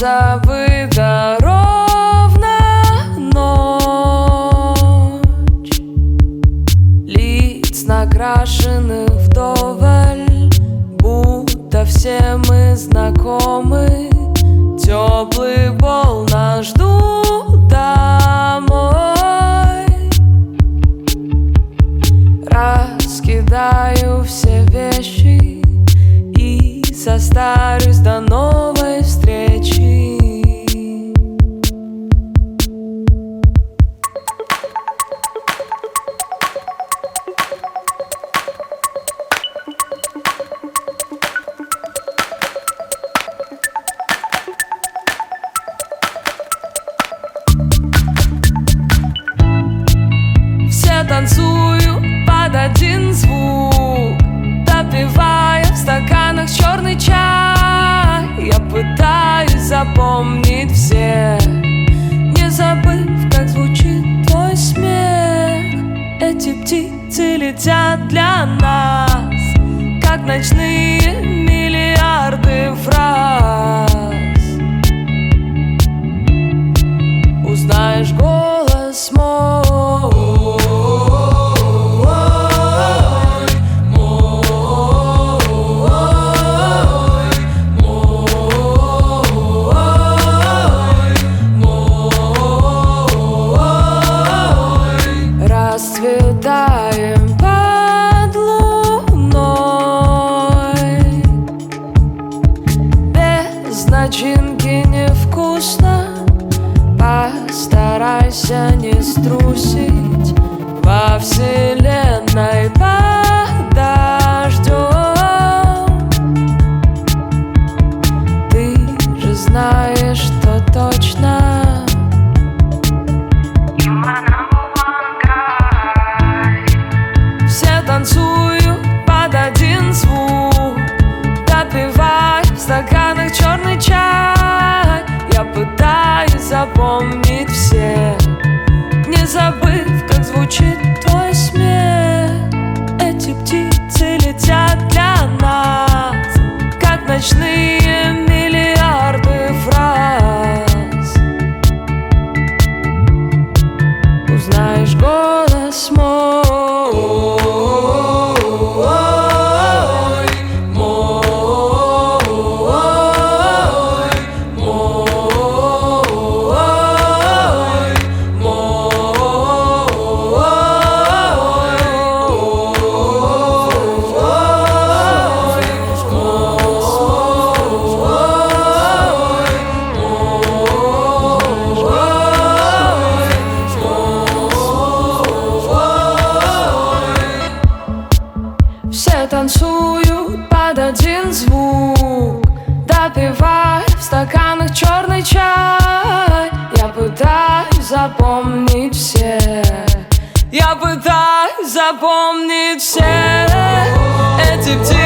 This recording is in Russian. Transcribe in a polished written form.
забыта ровно ночь. Лиц накрашены вдоволь, будто все мы знакомы. Теплый пол нас ждут домой. Раскидаю все вещи и состарюсь до новой встречи. Все танцуют под один звук, допивая в стаканах черный чай. Я пытаюсь запомнить все, не забыв, как звучит твой смех. Эти птицы летят для нас, как ночные миллиарды фраз. Узнаешь голос мой, расцветаем под луной. Без начинки невкусно, постарайся не струсить. Во вселенной под дождем ты же знаешь, что точно танцую под один звук, допивая в стаканах черный чай. Я пытаюсь запомнить все, не забыв, как звучит твой смех. Эти птицы летят для нас, как ночные миллиарды фраз. Узнаешь голос мой. Все танцуют под один звук, допивая в стаканах черный чай. Я пытаюсь запомнить все, я пытаюсь запомнить все эти птицы.